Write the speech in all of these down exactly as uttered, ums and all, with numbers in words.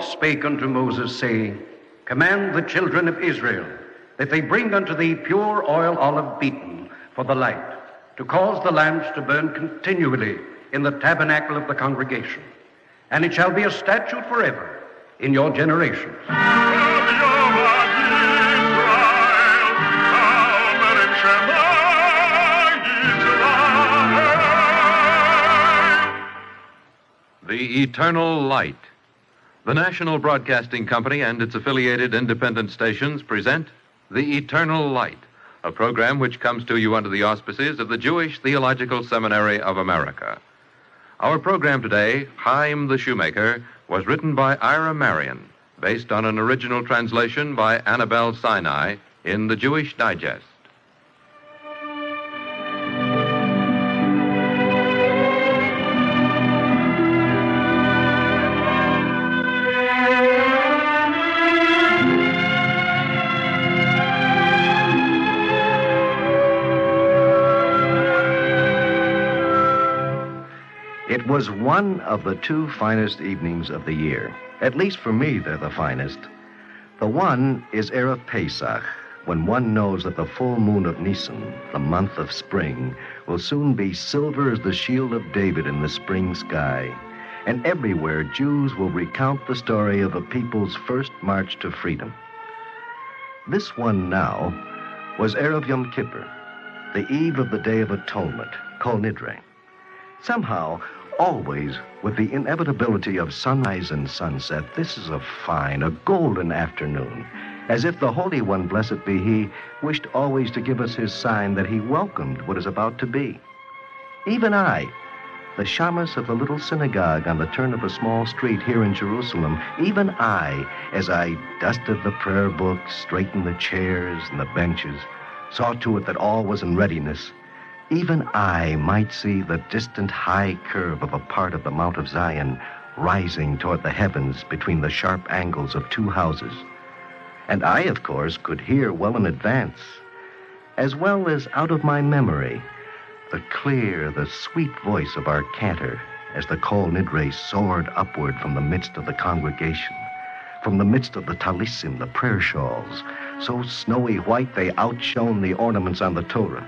Lord spake unto Moses, saying, Command the children of Israel that they bring unto thee pure oil olive beaten for the light, to cause the lamps to burn continually in the tabernacle of the congregation. And it shall be a statute forever in your generations. The Eternal Light. The National Broadcasting Company and its affiliated independent stations present The Eternal Light, a program which comes to you under the auspices of the Jewish Theological Seminary of America. Our program today, Chaim the Shoemaker, was written by Ira Marion, based on an original translation by Annabelle Sinai in the Jewish Digest. It was one of the two finest evenings of the year. At least for me, they're the finest. The one is Erev Pesach, when one knows that the full moon of Nisan, the month of spring, will soon be silver as the shield of David in the spring sky. And everywhere, Jews will recount the story of a people's first march to freedom. This one now was Erev Yom Kippur, the eve of the Day of Atonement, Kol Nidre. Somehow, always with the inevitability of sunrise and sunset, this is a fine, a golden afternoon, as if the Holy One, blessed be He, wished always to give us his sign that he welcomed what is about to be. Even I, the shamus of the little synagogue on the turn of a small street here in Jerusalem, even I, as I dusted the prayer books, straightened the chairs and the benches, saw to it that all was in readiness. Even I might see the distant high curve of a part of the Mount of Zion rising toward the heavens between the sharp angles of two houses. And I, of course, could hear well in advance, as well as out of my memory, the clear, the sweet voice of our cantor as the Kol Nidre soared upward from the midst of the congregation, from the midst of the talisim, the prayer shawls, so snowy white they outshone the ornaments on the Torah.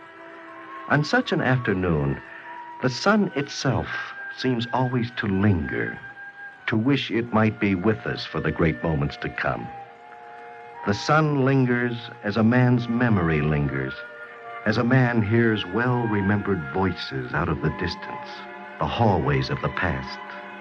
On such an afternoon, the sun itself seems always to linger, to wish it might be with us for the great moments to come. The sun lingers as a man's memory lingers, as a man hears well-remembered voices out of the distance, the hallways of the past.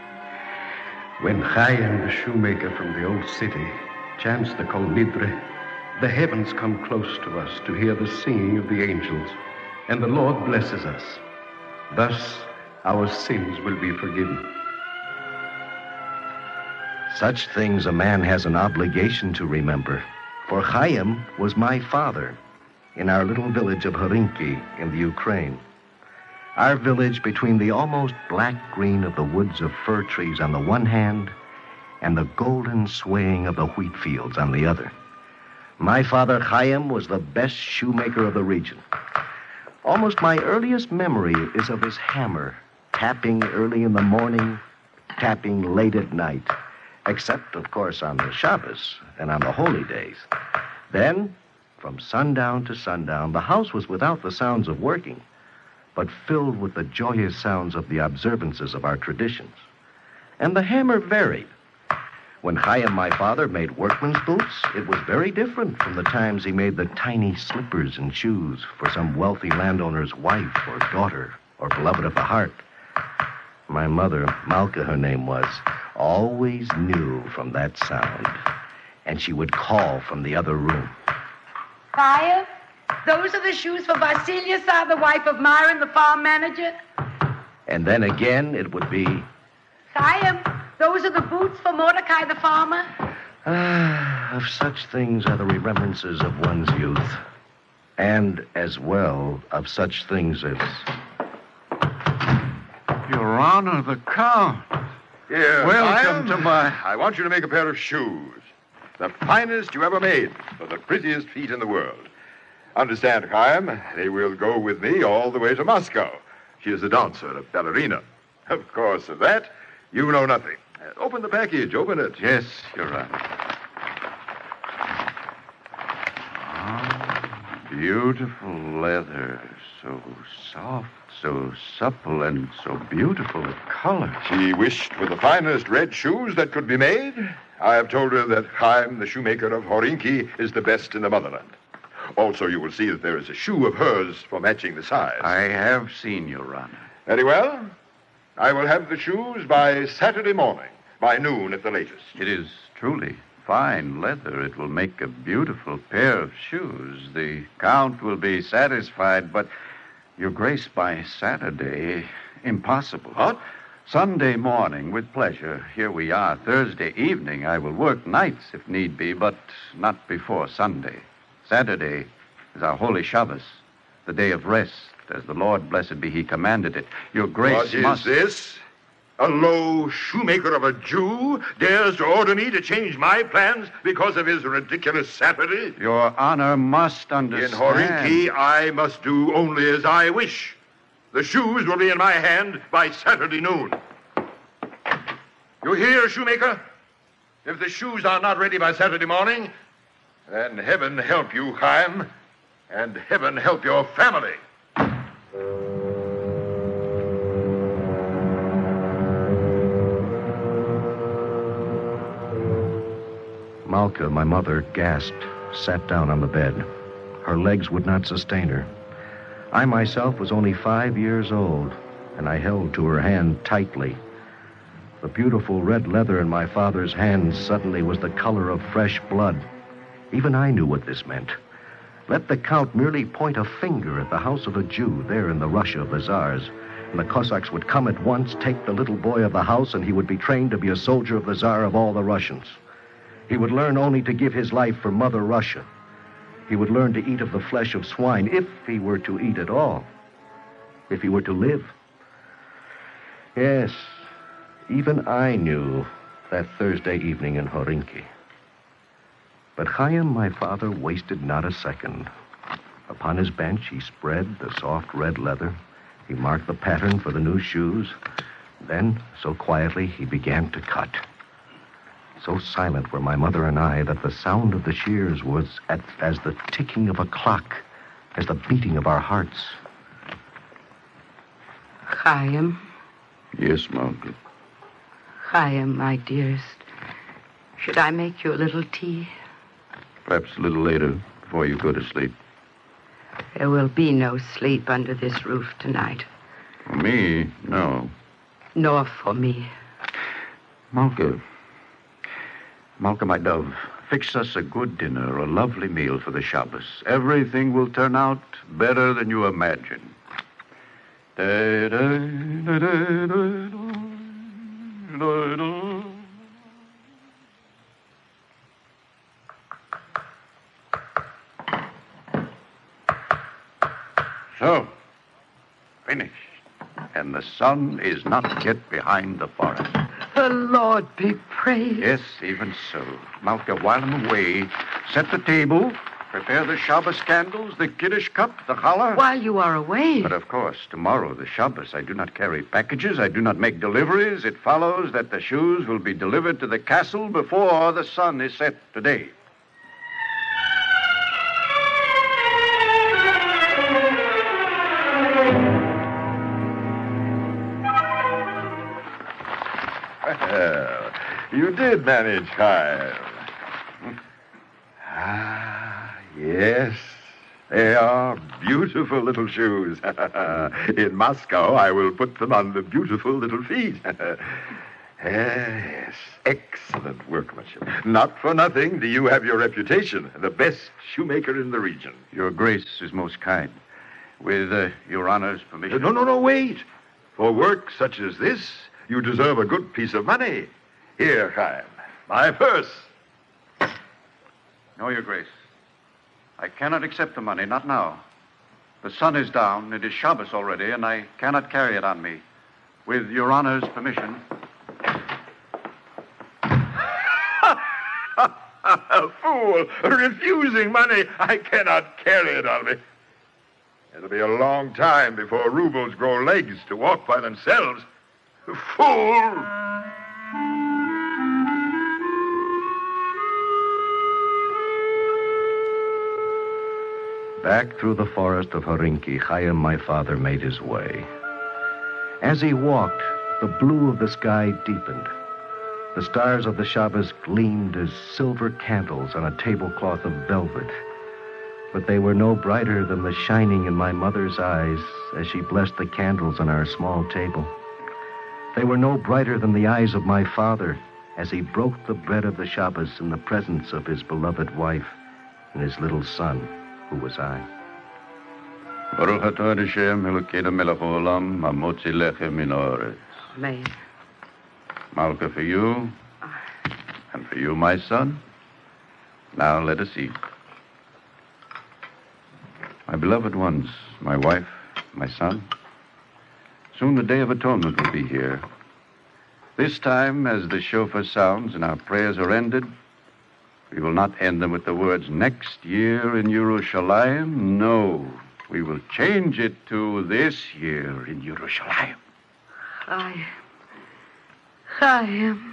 When Chaim the shoemaker from the old city chants the Kol Nidre, the heavens come close to us to hear the singing of the angels, and the Lord blesses us. Thus, our sins will be forgiven. Such things a man has an obligation to remember, for Chaim was my father in our little village of Harinki in the Ukraine. Our village between the almost black green of the woods of fir trees on the one hand and the golden swaying of the wheat fields on the other. My father Chaim was the best shoemaker of the region. Almost my earliest memory is of his hammer, tapping early in the morning, tapping late at night, except, of course, on the Shabbos and on the holy days. Then, from sundown to sundown, the house was without the sounds of working, but filled with the joyous sounds of the observances of our traditions. And the hammer varied. When Chaim, my father, made workman's boots, it was very different from the times he made the tiny slippers and shoes for some wealthy landowner's wife or daughter or beloved of the heart. My mother, Malka her name was, always knew from that sound, and she would call from the other room. Chaim, those are the shoes for Vasilia, the wife of Myron, the farm manager. And then again it would be... Chaim, those are the boots for Mordecai the farmer. Ah, of such things are the remembrances of one's youth. And as well of such things as... Your Honor, the Count. Here, Welcome Chaim. to my... I want you to make a pair of shoes. The finest you ever made for the prettiest feet in the world. Understand, Chaim, they will go with me all the way to Moscow. She is a dancer, a ballerina. Of course, of that, you know nothing. Uh, open the package. Open it. Yes, Your Honor. Ah, beautiful leather. So soft, so supple, and so beautiful of color. She wished for the finest red shoes that could be made. I have told her that Chaim, the shoemaker of Horinki, is the best in the motherland. Also, you will see that there is a shoe of hers for matching the size. I have seen, Your Honor. Very well. I will have the shoes by Saturday morning, by noon at the latest. It is truly fine leather. It will make a beautiful pair of shoes. The Count will be satisfied, but, Your Grace, by Saturday, impossible. What? Sunday morning, with pleasure. Here we are. Thursday evening, I will work nights if need be, but not before Sunday. Saturday is our holy Shabbos, the day of rest, as the Lord, blessed be he, commanded it. Your Grace What is must... this? A low shoemaker of a Jew dares to order me to change my plans because of his ridiculous Saturday? Your Honor must In understand... Horinki, I must do only as I wish. The shoes will be in my hand by Saturday noon. You hear, shoemaker? If the shoes are not ready by Saturday morning, then heaven help you, Chaim, and heaven help your family. Malka, my mother, gasped, sat down on the bed. Her legs would not sustain her. I myself was only five years old, and I held to her hand tightly. The beautiful red leather in my father's hands suddenly was the color of fresh blood. Even I knew what this meant. Let the Count merely point a finger at the house of a Jew there in the Russia of the Tsars, and the Cossacks would come at once, take the little boy of the house, and he would be trained to be a soldier of the Tsar of all the Russians. He would learn only to give his life for Mother Russia. He would learn to eat of the flesh of swine, if he were to eat at all. If he were to live. Yes, even I knew that Thursday evening in Horinki. But Chaim, my father, wasted not a second. Upon his bench, he spread the soft red leather. He marked the pattern for the new shoes. Then, so quietly, he began to cut. So silent were my mother and I that the sound of the shears was at, as the ticking of a clock, as the beating of our hearts. Chaim, Yes, Malka. Chaim, my dearest, should I make you a little tea? Perhaps a little later, before you go to sleep. There will be no sleep under this roof tonight. For me, no. Nor for me. Malka. Malka, my dove, fix us a good dinner, a lovely meal for the Shabbos. Everything will turn out better than you imagine. So, finished. And the sun is not yet behind the forest. The Lord be praised. Yes, even so. Malka, while I'm away, set the table, prepare the Shabbos candles, the Kiddush cup, the challah. While you are away. But of course, tomorrow, the Shabbos, I do not carry packages, I do not make deliveries. It follows that the shoes will be delivered to the castle before the sun is set today. Well, you did manage, Chaim. Ah, yes. They are beautiful little shoes. In Moscow, I will put them on the beautiful little feet. Yes, excellent workmanship. Not for nothing do you have your reputation, the best shoemaker in the region. Your Grace is most kind. With uh, Your Honor's permission. No, no, no, wait. For work such as this, you deserve a good piece of money. Here, Chaim, my purse. No, Your Grace. I cannot accept the money, not now. The sun is down, it is Shabbos already, and I cannot carry it on me. With Your Honor's permission. A fool, refusing money. I cannot carry it on me. It'll be a long time before rubles grow legs to walk by themselves. Fool! Back through the forest of Horinki, Chaim, my father, made his way. As he walked, the blue of the sky deepened. The stars of the Shabbos gleamed as silver candles on a tablecloth of velvet. But they were no brighter than the shining in my mother's eyes as she blessed the candles on our small table. They were no brighter than the eyes of my father as he broke the bread of the Shabbos in the presence of his beloved wife and his little son, who was I. Baruch atah Hashem Elokeinu melech haolam hamotzi lechem min haaretz. Amen. Malka, for you, and for you, my son. Now let us eat. My beloved ones, my wife, my son, soon the Day of Atonement will be here. This time, as the shofar sounds and our prayers are ended, we will not end them with the words, next year in Yerushalayim. No, we will change it to this year in Yerushalayim. I... Chaim.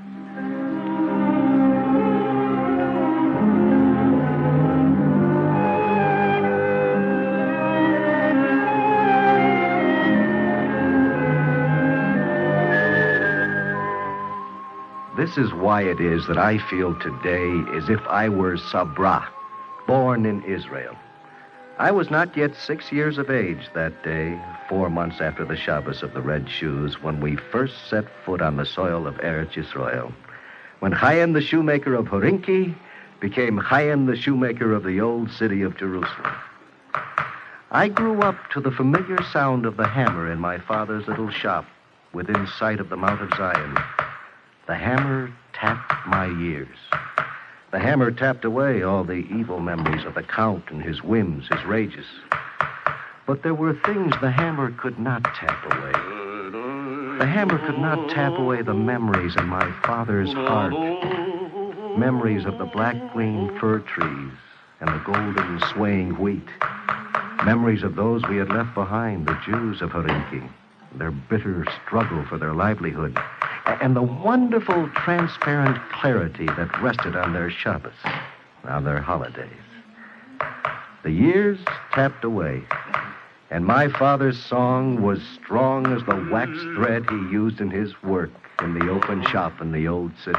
This is why it is that I feel today as if I were Sabra, born in Israel. I was not yet six years of age that day, four months after the Shabbos of the Red Shoes, when we first set foot on the soil of Eretz Yisrael, when Chaim the shoemaker of Horinki became Chaim the shoemaker of the old city of Jerusalem. I grew up to the familiar sound of the hammer in my father's little shop within sight of the Mount of Zion. The hammer tapped my years. The hammer tapped away all the evil memories of the Count and his whims, his rages. But there were things the hammer could not tap away. The hammer could not tap away the memories in my father's heart. Memories of the black-green fir trees and the golden swaying wheat. Memories of those we had left behind, the Jews of Horinki, their bitter struggle for their livelihood, and the wonderful transparent clarity that rested on their Shabbos, on their holidays. The years tapped away, and my father's song was strong as the wax thread he used in his work in the open shop in the old city.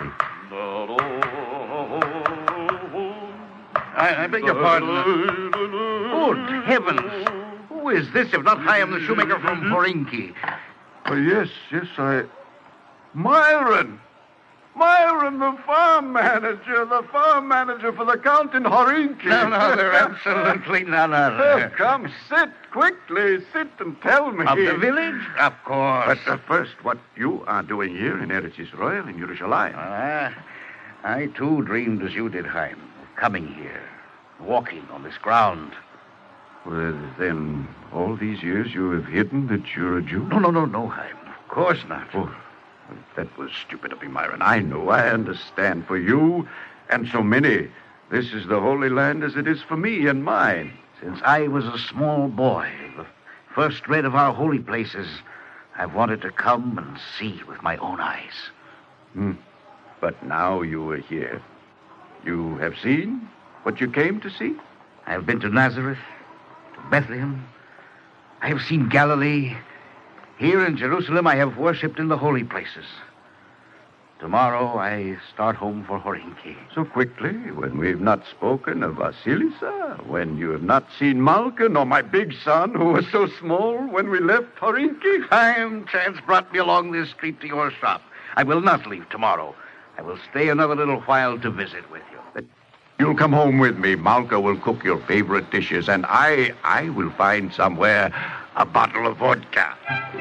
I, I beg your pardon. Good heavens! Who is this if not Chaim the shoemaker from Horinki? Oh, yes, yes, I... Myron! Myron, the farm manager, the farm manager for the Count in Horinki. None other, absolutely none other. Oh, come, sit quickly, sit and tell me. Of the village? Of course. But uh, first, what you are doing here in Eretz Yisrael, in Yerushalayim. Ah, I too dreamed as you did, Chaim, of coming here, walking on this ground. Well, then, all these years you have hidden that you're a Jew? No, no, no, no, Chaim. Of course not. Oh, that was stupid of me, Myron. I know, I understand. For you and so many, this is the Holy Land as it is for me and mine. Since I was a small boy, the first read of our holy places, I've wanted to come and see with my own eyes. Hmm. But now you are here. You have seen what you came to see? I have been to Nazareth, to Bethlehem. I have seen Galilee. Here in Jerusalem, I have worshipped in the holy places. Tomorrow, I start home for Horinki. So quickly, when we've not spoken of Vasilisa, when you have not seen Malka, nor my big son, who was so small when we left Horinki? Time chance brought me along this street to your shop. I will not leave tomorrow. I will stay another little while to visit with you. You'll come home with me. Malka will cook your favorite dishes, and I, I will find somewhere a bottle of vodka.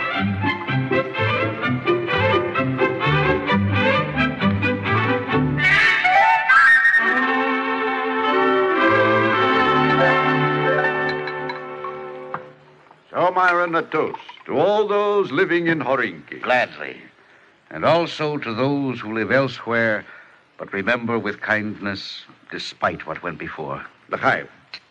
So, Myron, a toast to all those living in Horinki. Gladly. And also to those who live elsewhere, but remember with kindness, despite what went before. L'chaim.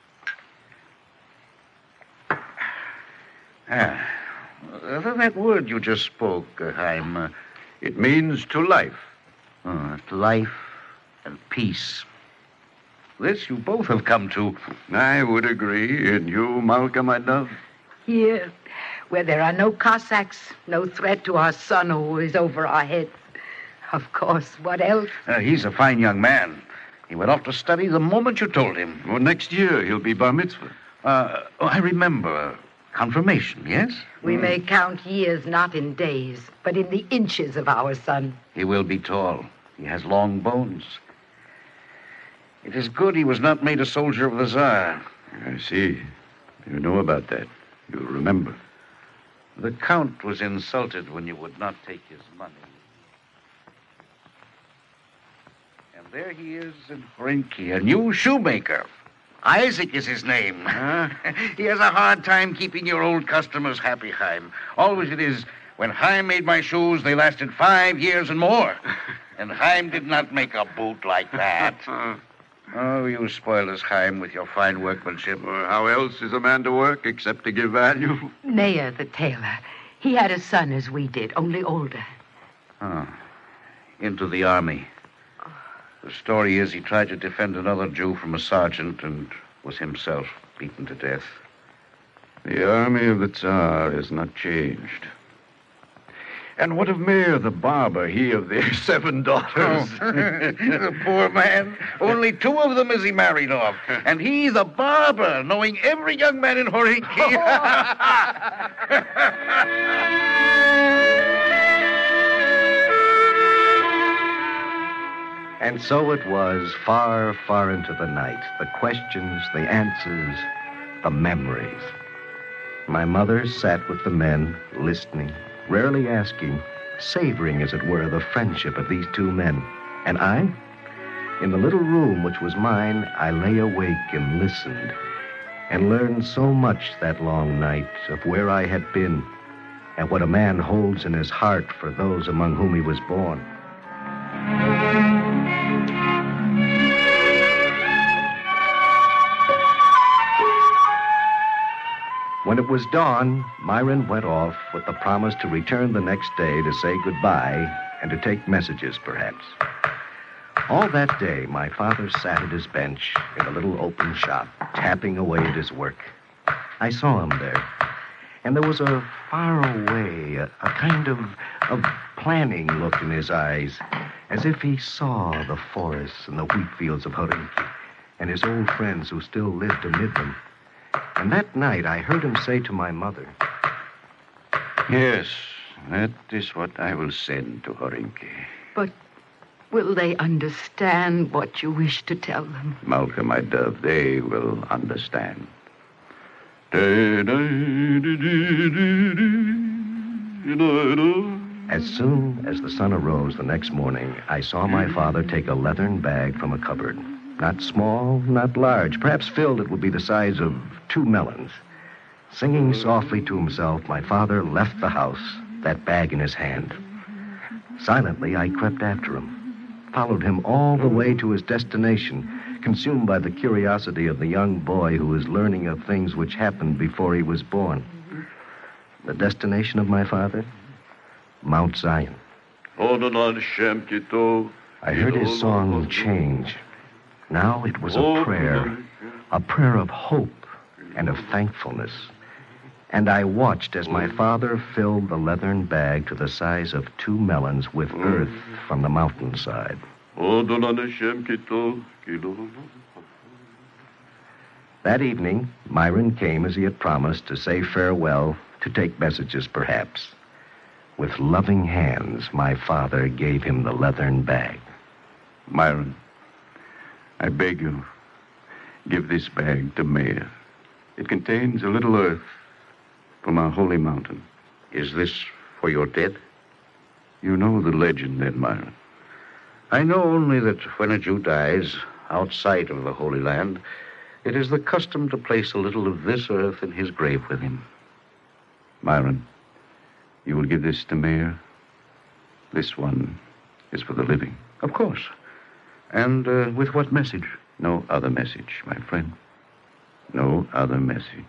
Ah, uh, that word you just spoke, uh, Chaim, uh, it means to life. Uh, to life and peace. This you both have come to. I would agree. And you, Malcolm, my dove? Here, where there are no Cossacks, no threat to our son who is over our heads. Of course, what else? Uh, he's a fine young man. He went off to study the moment you told him. Well, next year he'll be bar mitzvah. Uh, oh, I remember. Confirmation, yes? We may count years not in days, but in the inches of our son. He will be tall. He has long bones. It is good he was not made a soldier of the Tsar. I see. You know about that. You remember. The Count was insulted when you would not take his money. And there he is in Horinki, a new shoemaker. Isaac is his name. Huh? He has a hard time keeping your old customers happy, Chaim. Always it is, when Chaim made my shoes, they lasted five years and more. And Chaim did not make a boot like that. Oh, you spoil us, Chaim, with your fine workmanship. Well, how else is a man to work except to give value? Neyer, the tailor. He had a son as we did, only older. Oh, into the army. The story is he tried to defend another Jew from a sergeant and was himself beaten to death. The army of the Tsar has not changed. And what of Meir the barber, he of their seven daughters? Oh, the poor man. Only two of them is he married off. And he, the barber, knowing every young man in Horinki. And so it was, far, far into the night. The questions, the answers, the memories. My mother sat with the men, listening, rarely asking, savoring, as it were, the friendship of these two men. And I, in the little room which was mine, I lay awake and listened, and learned so much that long night of where I had been, and what a man holds in his heart for those among whom he was born. When it was dawn, Myron went off with the promise to return the next day to say goodbye and to take messages, perhaps. All that day, my father sat at his bench in a little open shop, tapping away at his work. I saw him there, and there was a far away, a, a kind of, of planning look in his eyes, as if he saw the forests and the wheat fields of Horinki and his old friends who still lived amid them. And that night, I heard him say to my mother, Yes, that is what I will send to Horinki. But will they understand what you wish to tell them? Malcolm, my dove, they will understand. As soon as the sun arose the next morning, I saw my father take a leathern bag from a cupboard. Not small, not large. Perhaps filled it would be the size of two melons. Singing softly to himself, my father left the house, that bag in his hand. Silently, I crept after him, followed him all the way to his destination, consumed by the curiosity of the young boy who was learning of things which happened before he was born. The destination of my father? Mount Zion. I heard his song change. Now it was a prayer, a prayer of hope and of thankfulness. And I watched as my father filled the leathern bag to the size of two melons with earth from the mountainside. That evening, Myron came as he had promised to say farewell, to take messages perhaps. With loving hands, my father gave him the leathern bag. Myron, I beg you, give this bag to Meir. It contains a little earth from our holy mountain. Is this for your dead? You know the legend then, Myron. I know only that when a Jew dies outside of the Holy Land, it is the custom to place a little of this earth in his grave with him. Myron, you will give this to Meir? This one is for the living. Of course. And uh, with what message? No other message, my friend. No other message.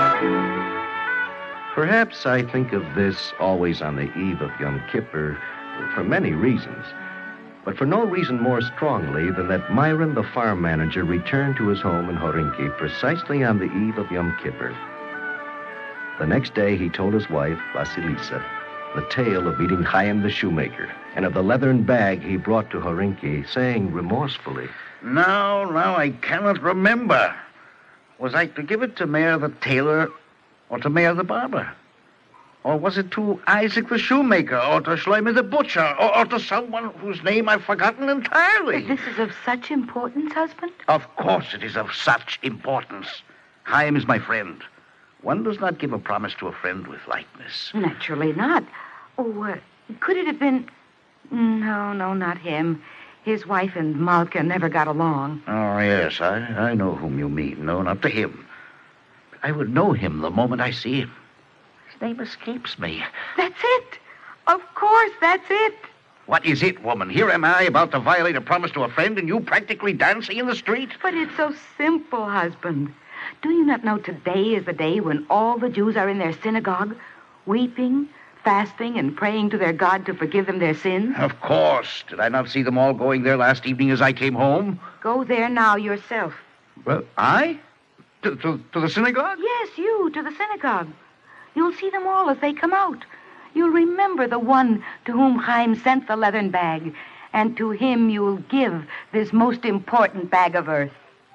Perhaps I think of this always on the eve of Yom Kippur, for many reasons, but for no reason more strongly than that Myron, the farm manager, returned to his home in Horinki precisely on the eve of Yom Kippur. The next day, he told his wife, Vasilisa, the tale of meeting Chaim the shoemaker and of the leathern bag he brought to Horinki, saying remorsefully, Now, now, I cannot remember. Was I to give it to Meir the tailor or to Meir the barber? Or was it to Isaac the shoemaker or to Shloime the butcher or, or to someone whose name I've forgotten entirely? But this is of such importance, husband? Of course it is of such importance. Chaim is my friend. One does not give a promise to a friend with lightness. Naturally not. Oh, uh, could it have been... No, no, not him. His wife and Malka never got along. Oh, yes, I, I know whom you mean. No, not to him. I would know him the moment I see him. His name escapes me. That's it. Of course, that's it. What is it, woman? Here am I about to violate a promise to a friend and you practically dancing in the street? But it's so simple, husband. Do you not know today is the day when all the Jews are in their synagogue, weeping, fasting, and praying to their God to forgive them their sins? Of course. Did I not see them all going there last evening as I came home? Go there now yourself. Well, I? To, to, to the synagogue? Yes, you, to the synagogue. You'll see them all as they come out. You'll remember the one to whom Chaim sent the leathern bag, and to him you'll give this most important bag of earth.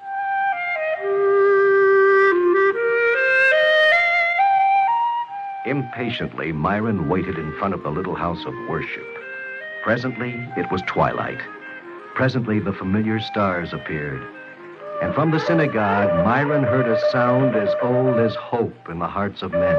Impatiently, Myron waited in front of the little house of worship. Presently, it was twilight. Presently, the familiar stars appeared. And from the synagogue, Myron heard a sound as old as hope in the hearts of men.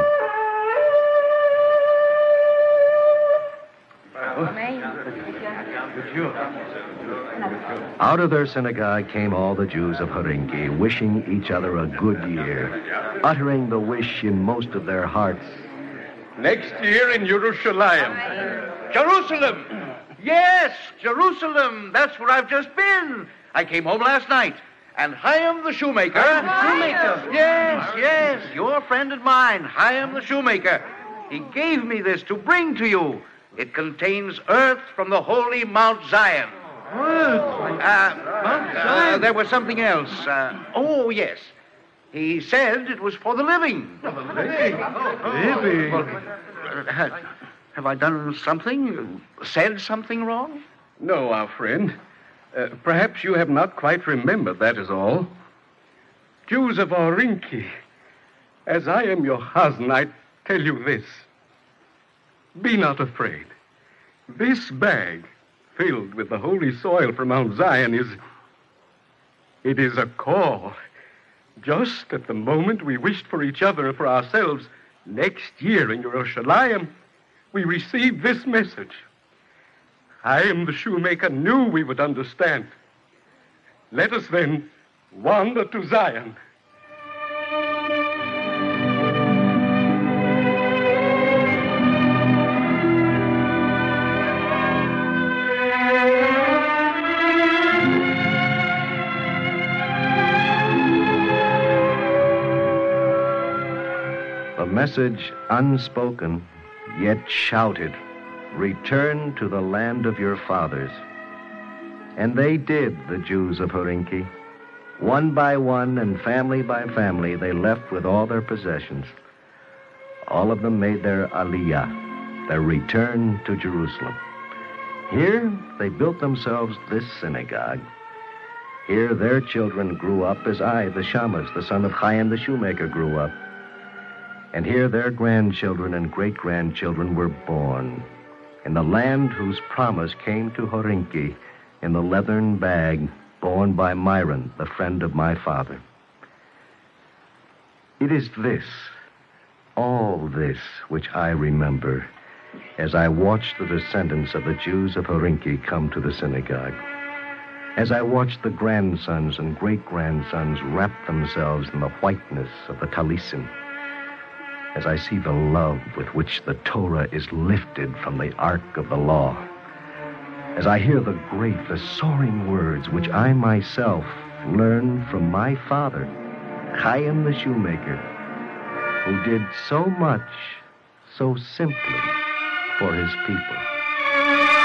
Out of their synagogue came all the Jews of Horinki, wishing each other a good year, uttering the wish in most of their hearts. Next year in Jerusalem. Jerusalem! Yes, Jerusalem. That's where I've just been. I came home last night. And Chaim the shoemaker. Chaim! Yes, yes, your friend and mine, Chaim the shoemaker. He gave me this to bring to you. It contains earth from the holy Mount Zion. Earth? Uh, Mount uh, Zion? there was something else. Uh, oh, yes. He said it was for the living. Living? Uh, have, have I done something? Said something wrong? No, our friend. Uh, perhaps you have not quite remembered, that is all. Jews of Horinki, as I am your husband, I tell you this. Be not afraid. This bag, filled with the holy soil from Mount Zion, is... It is a call. Just at the moment we wished for each other and for ourselves, next year in Jerusalem, we received this message. I am the shoemaker, knew we would understand. Let us then wander to Zion. The message unspoken, yet shouted, return to the land of your fathers. And they did, the Jews of Horinki. One by one and family by family, they left with all their possessions. All of them made their aliyah, their return to Jerusalem. Here, they built themselves this synagogue. Here, their children grew up as I, the Shammos, the son of Chaim the shoemaker, grew up. And here, their grandchildren and great-grandchildren were born in the land whose promise came to Horinki in the leathern bag borne by Myron, the friend of my father. It is this, all this, which I remember as I watched the descendants of the Jews of Horinki come to the synagogue, as I watched the grandsons and great-grandsons wrap themselves in the whiteness of the talisim, as I see the love with which the Torah is lifted from the ark of the law, as I hear the great, the soaring words which I myself learned from my father, Chaim the shoemaker, who did so much, so simply for his people.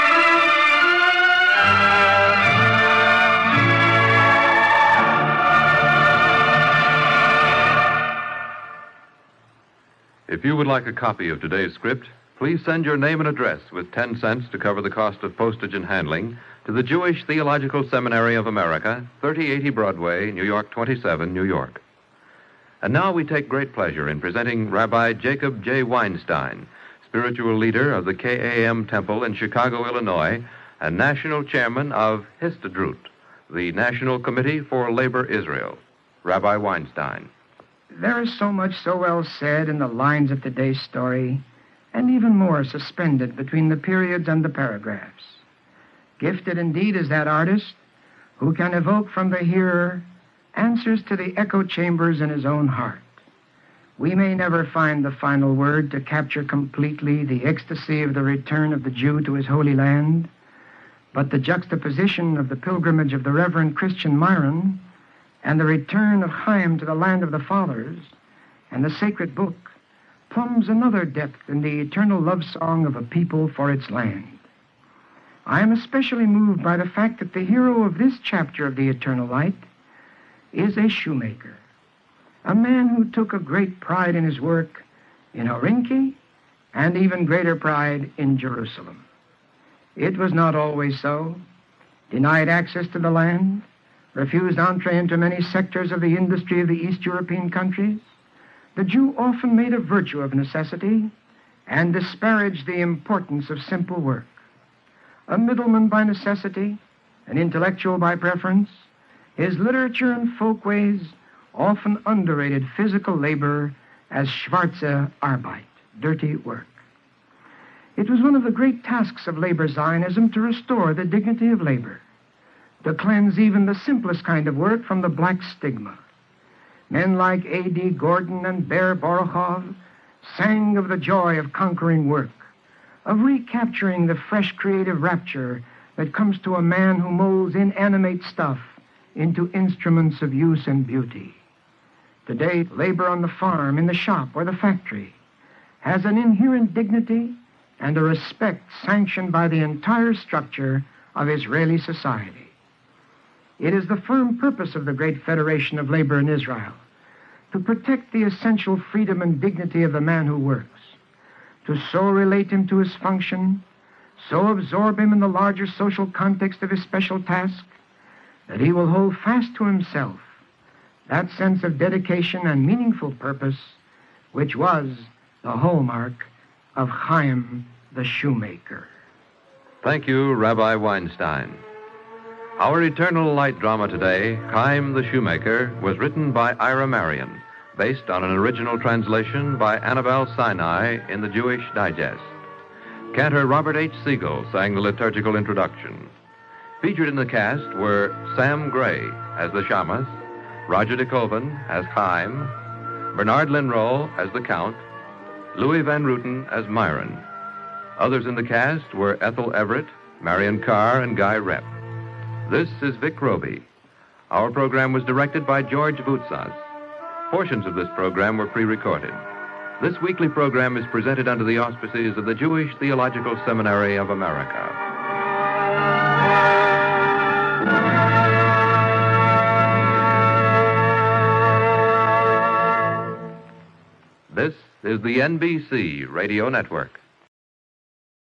you would like a copy of today's script, please send your name and address with ten cents to cover the cost of postage and handling to the Jewish Theological Seminary of America, thirty eighty Broadway, New York twenty-seven, New York. And now we take great pleasure in presenting Rabbi Jacob J. Weinstein, spiritual leader of the K A M Temple in Chicago, Illinois, and national chairman of Histadrut, the National Committee for Labor Israel. Rabbi Weinstein. There is so much so well said in the lines of today's story, and even more suspended between the periods and the paragraphs. Gifted indeed is that artist who can evoke from the hearer answers to the echo chambers in his own heart. We may never find the final word to capture completely the ecstasy of the return of the Jew to his holy land, but the juxtaposition of the pilgrimage of the Reverend Christian Myron and the return of Chaim to the land of the fathers and the sacred book plumbs another depth in the eternal love song of a people for its land. I am especially moved by the fact that the hero of this chapter of the Eternal Light is a shoemaker, a man who took a great pride in his work in Horinki and even greater pride in Jerusalem. It was not always so. Denied access to the land, refused entree into many sectors of the industry of the East European countries, the Jew often made a virtue of necessity and disparaged the importance of simple work. A middleman by necessity, an intellectual by preference, his literature and folkways often underrated physical labor as schwarze Arbeit, dirty work. It was one of the great tasks of labor Zionism to restore the dignity of labor, to cleanse even the simplest kind of work from the black stigma. Men like A D Gordon and Ber Borochov sang of the joy of conquering work, of recapturing the fresh creative rapture that comes to a man who molds inanimate stuff into instruments of use and beauty. Today, labor on the farm, in the shop, or the factory has an inherent dignity and a respect sanctioned by the entire structure of Israeli society. It is the firm purpose of the great Federation of Labor in Israel to protect the essential freedom and dignity of the man who works, to so relate him to his function, so absorb him in the larger social context of his special task, that he will hold fast to himself that sense of dedication and meaningful purpose which was the hallmark of Chaim the shoemaker. Thank you, Rabbi Weinstein. Our Eternal Light drama today, Chaim the Shoemaker, was written by Ira Marion, based on an original translation by Annabelle Sinai in the Jewish Digest. Cantor Robert H. Siegel sang the liturgical introduction. Featured in the cast were Sam Gray as the Shamas, Roger de Koven as Chaim, Bernard Linroll as the Count, Louis Van Ruten as Myron. Others in the cast were Ethel Everett, Marion Carr, and Guy Rep. This is Vic Roby. Our program was directed by George Voutsas. Portions of this program were pre-recorded. This weekly program is presented under the auspices of the Jewish Theological Seminary of America. This is the N B C Radio Network.